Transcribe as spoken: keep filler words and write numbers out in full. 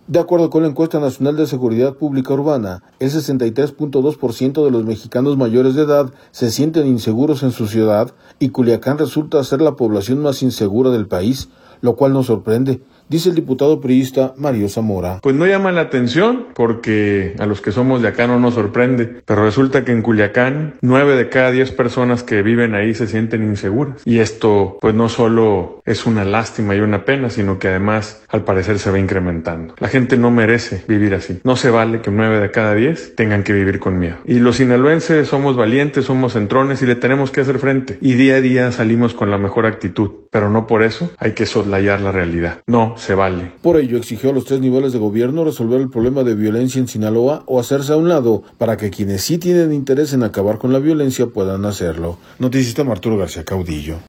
De acuerdo con la encuesta nacional de seguridad pública urbana, el sesenta y tres punto dos por ciento de los mexicanos mayores de edad se sienten inseguros en su ciudad y Culiacán resulta ser la población más insegura del país, lo cual nos sorprende, dice el diputado priista Mario Zamora. Pues no llama la atención porque a los que somos de acá no nos sorprende, pero resulta que en Culiacán nueve de cada diez personas que viven ahí se sienten inseguras. Y esto pues no solo es una lástima y una pena, sino que además al parecer se va incrementando. La gente no merece vivir así. No se vale que nueve de cada diez tengan que vivir con miedo. Y los sinaloenses somos valientes, somos centrones y le tenemos que hacer frente. Y día a día salimos con la mejor actitud, pero no por eso hay que soslayar la realidad. No se vale. Por ello exigió a los tres niveles de gobierno resolver el problema de violencia en Sinaloa o hacerse a un lado para que quienes sí tienen interés en acabar con la violencia puedan hacerlo. Noticista Arturo García Caudillo.